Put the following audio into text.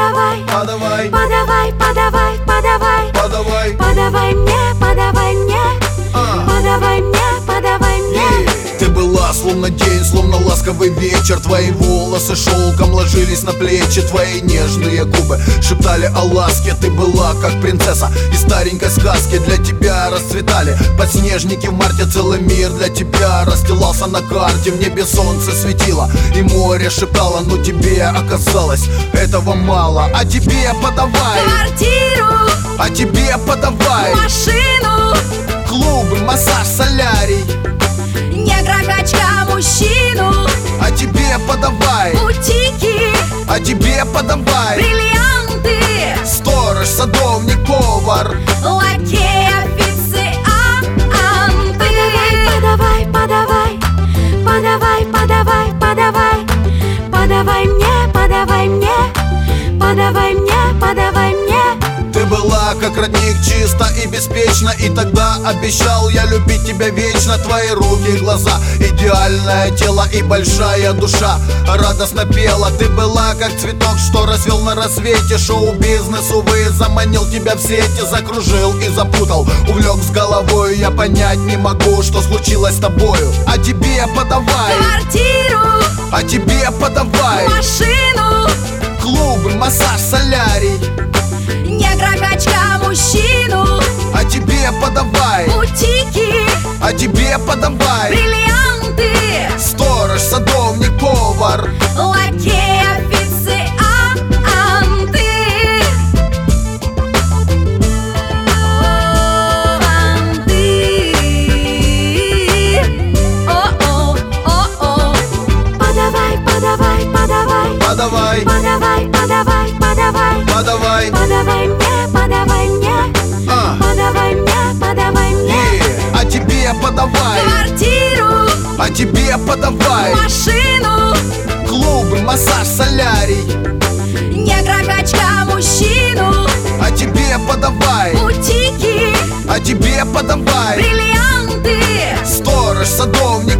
подавай, подавай, подавай, подавай, подавай, подавай, подавай мне, подавай мне, подавай мне, подавай мне. Ты была словно день, словно ласковый вечер. Твои волосы шелком ложились на плечи. Твои нежные губы шептали о ласке. Ты была как принцесса из старенькой сказки. Для тебя расцветали подснежники в марте. Целый мир для тебя расстилался на карте. В небе солнце светило и море шептало. Но тебе оказалось этого мало. А тебе подавай Квартиру, а тебе подавай машину, клубы, массаж, солярий. негра-качка, мужчину, А тебе подавай бутики, а тебе подавай бриллианты, сторож, садовник, повар. лакей, официанты. Подавай, подавай, подавай, подавай, подавай, подавай мне, подавай мне, подавай мне, подавай мне. Ты была как родник, чисто и беспечно. И тогда обещал я любить тебя вечно. Твои руки и глаза, идеальное тело и большая душа радостно пела. Ты была как цветок, что расцвел на рассвете. Шоу-бизнес, увы, заманил тебя в сети. Закружил и запутал, увлек с головой. Я понять не могу, что случилось с тобою. А тебе подавай Квартиру, а тебе подавай машину, клубы, массаж, солярий. негра-качка, мужчину, А тебе подавай бутики, а тебе подавай бриллианты, сторож, садовник, повар. лакей, официанты. О-о, о-о. Подавай, подавай, подавай, Подавай, подавай, подавай, подавай, подавай, подавай мне, подавай мне, подавай мне, подавай мне. а тебе подавай Квартиру, а тебе подавай машину, клубы, массаж, солярий. негра-качка, мужчину, А тебе подавай бутики, а тебе подавай бриллианты, сторож, садовник,